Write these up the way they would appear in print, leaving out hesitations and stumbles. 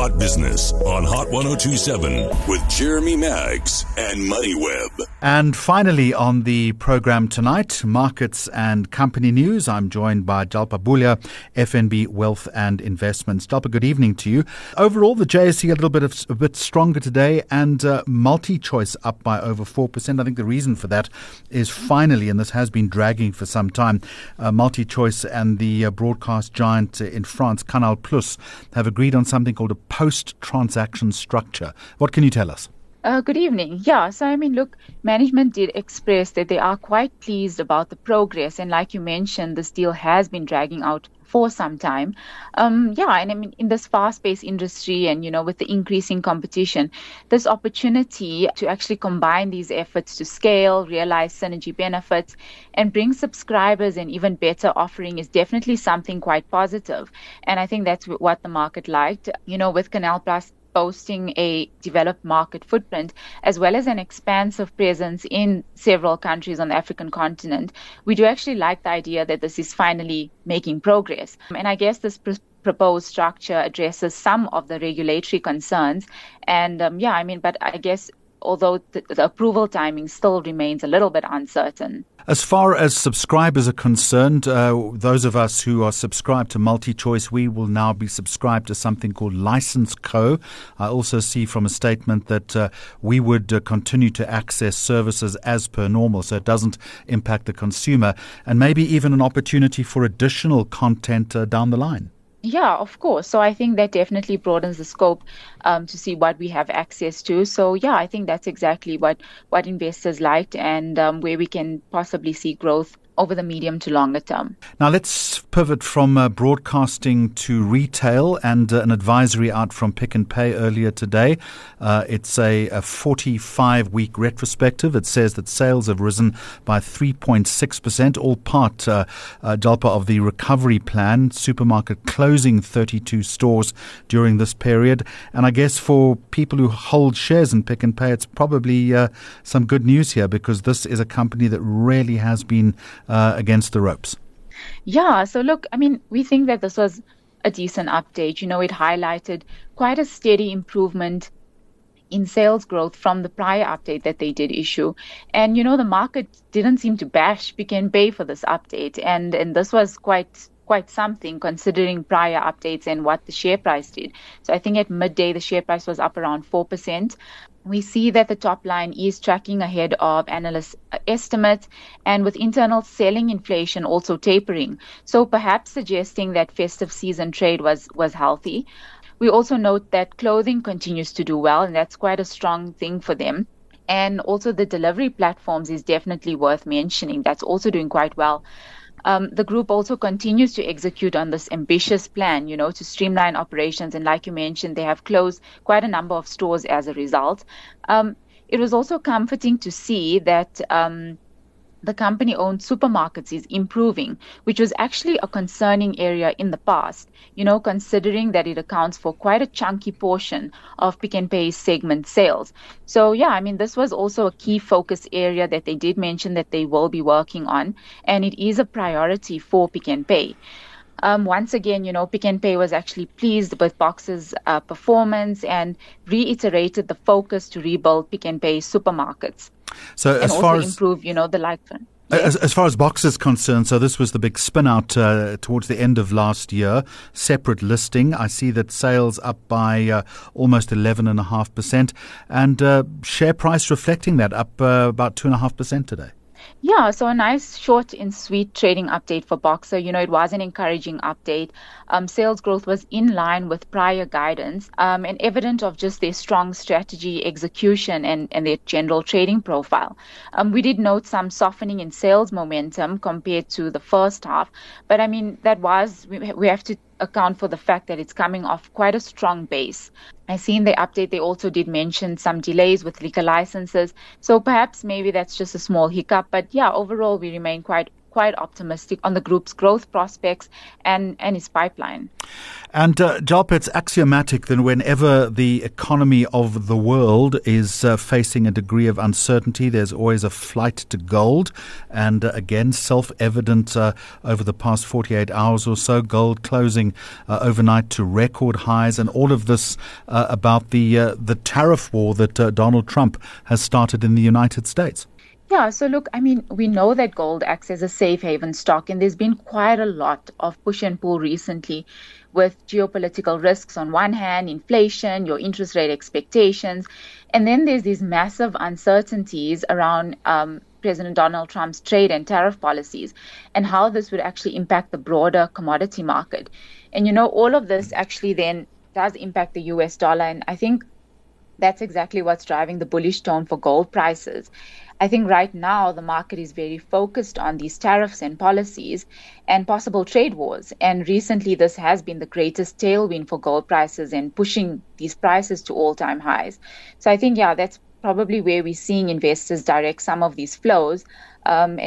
Hot Business on Hot 102.7 with Jeremy Maggs and MoneyWeb. And finally on the program tonight, markets and company news. I'm joined by Jalpa Bhulia, FNB Wealth and Investments. Jalpa, good evening to you. Overall, the JSE a bit stronger today, and MultiChoice up by over 4%. I think the reason for that is finally, and this has been dragging for some time, MultiChoice and the broadcast giant in France, Canal Plus, have agreed on something called a post-transaction structure. What can you tell us? Good evening. Yeah, so look, management did express that they are quite pleased about the progress. And like you mentioned, this deal has been dragging out for some time. In this fast-paced industry and, with the increasing competition, this opportunity to actually combine these efforts to scale, realize synergy benefits, and bring subscribers an even better offering is definitely something quite positive. And I think that's what the market liked, with Canal Plus boasting a developed market footprint as well as an expansive presence in several countries on the African continent. We do actually like the idea that this is finally making progress. And I guess this proposed structure addresses some of the regulatory concerns. And but I guess although the approval timing still remains a little bit uncertain. As far as subscribers are concerned, those of us who are subscribed to MultiChoice, we will now be subscribed to something called License Co. I also see from a statement that we would continue to access services as per normal, so it doesn't impact the consumer, and maybe even an opportunity for additional content down the line. Yeah, of course. So I think that definitely broadens the scope to see what we have access to. So yeah, I think that's exactly what investors liked and where we can possibly see growth over the medium to longer term. Now let's pivot from broadcasting to retail and an advisory out from Pick n Pay earlier today. It's a 45-week retrospective. It says that sales have risen by 3.6%, all part, Jalpa, of the recovery plan. Supermarket closing 32 stores during this period. And I guess for people who hold shares in Pick n Pay, it's probably some good news here, because this is a company that really has been against the ropes. Yeah, so look, we think that this was a decent update. It highlighted quite a steady improvement in sales growth from the prior update that they did issue. And, the market didn't seem to bash Pick n Pay for this update. And this was quite something considering prior updates and what the share price did. So I think at midday, the share price was up around 4%. We see that the top line is tracking ahead of analyst estimates, and with internal selling inflation also tapering, so perhaps suggesting that festive season trade was healthy. We also note that clothing continues to do well, and that's quite a strong thing for them. And also the delivery platforms is definitely worth mentioning. That's also doing quite well. The group also continues to execute on this ambitious plan, to streamline operations. And like you mentioned, they have closed quite a number of stores as a result. It was also comforting to see that the company-owned supermarkets is improving, which was actually a concerning area in the past, considering that it accounts for quite a chunky portion of Pick n Pay's segment sales. So yeah, this was also a key focus area that they did mention that they will be working on, and it is a priority for Pick n Pay. Once again, Pick n Pay was actually pleased with Boxer's performance and reiterated the focus to rebuild Pick n Pay supermarkets. So as far as improve, the lifetime. As far as Boxer is concerned, so this was the big spin out towards the end of last year, separate listing. I see that sales up by almost 11.5%, and share price reflecting that, up about 2.5% today. Yeah, so a nice short and sweet trading update for Boxer. It was an encouraging update. Sales growth was in line with prior guidance, and evident of just their strong strategy execution and their general trading profile. We did note some softening in sales momentum compared to the first half, but we have to account for the fact that it's coming off quite a strong base. I see in the update they also did mention some delays with liquor licenses, so perhaps maybe that's just a small hiccup, but yeah, overall we remain quite quite optimistic on the group's growth prospects and its pipeline. And Jalpa, it's axiomatic that whenever the economy of the world is facing a degree of uncertainty, there's always a flight to gold. And again, self-evident over the past 48 hours or so, gold closing overnight to record highs, and all of this about the tariff war that Donald Trump has started in the United States. Yeah, so look, I mean, we know that gold acts as a safe haven stock, and there's been quite a lot of push and pull recently with geopolitical risks on one hand, inflation, your interest rate expectations, and then there's these massive uncertainties around President Donald Trump's trade and tariff policies and how this would actually impact the broader commodity market. And, all of this actually then does impact the US dollar, and I think that's exactly what's driving the bullish tone for gold prices. I think right now the market is very focused on these tariffs and policies and possible trade wars. And recently this has been the greatest tailwind for gold prices and pushing these prices to all-time highs. So I think, that's probably where we're seeing investors direct some of these flows. And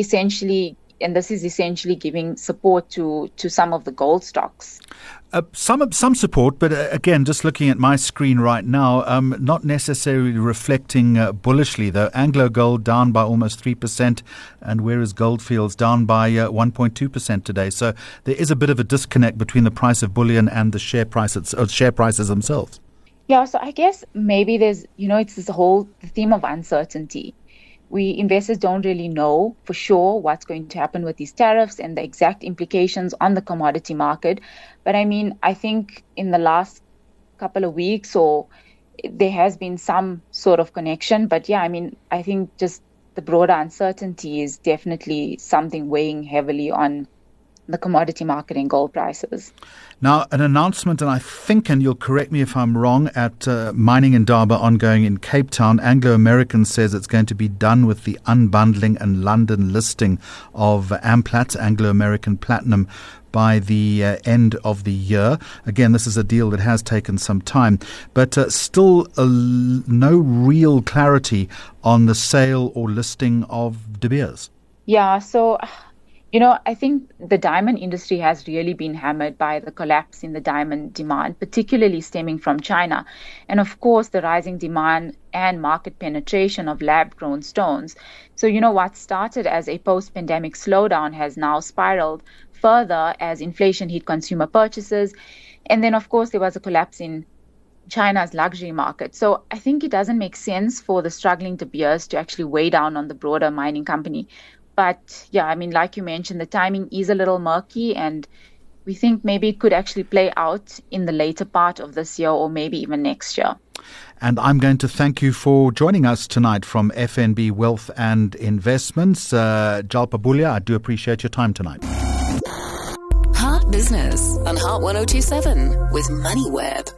this is essentially giving support to some of the gold stocks. Some support, but again, just looking at my screen right now, not necessarily reflecting bullishly, though. Anglo Gold down by almost 3%, and whereas Goldfields down by 1.2% today. So there is a bit of a disconnect between the price of bullion and the share prices themselves. Yeah, so I guess maybe there's, it's this whole theme of uncertainty. Investors don't really know for sure what's going to happen with these tariffs and the exact implications on the commodity market. But I think in the last couple of weeks there has been some sort of connection. But I think just the broader uncertainty is definitely something weighing heavily on the commodity market and gold prices. Now, an announcement, and I think, and you'll correct me if I'm wrong, at Mining Indaba ongoing in Cape Town, Anglo American says it's going to be done with the unbundling and London listing of Amplats, Anglo American Platinum, by the end of the year. Again, this is a deal that has taken some time, but still no real clarity on the sale or listing of De Beers. Yeah, so I think the diamond industry has really been hammered by the collapse in the diamond demand, particularly stemming from China. And of course, the rising demand and market penetration of lab-grown stones. So, what started as a post-pandemic slowdown has now spiraled further as inflation hit consumer purchases. And then, of course, there was a collapse in China's luxury market. So I think it doesn't make sense for the struggling De Beers to actually weigh down on the broader mining company. But like you mentioned, the timing is a little murky, and we think maybe it could actually play out in the later part of this year or maybe even next year. And I'm going to thank you for joining us tonight from FNB Wealth and Investments. Jalpa Bhulia, I do appreciate your time tonight. Heart Business on Heart 102.7 with MoneyWeb.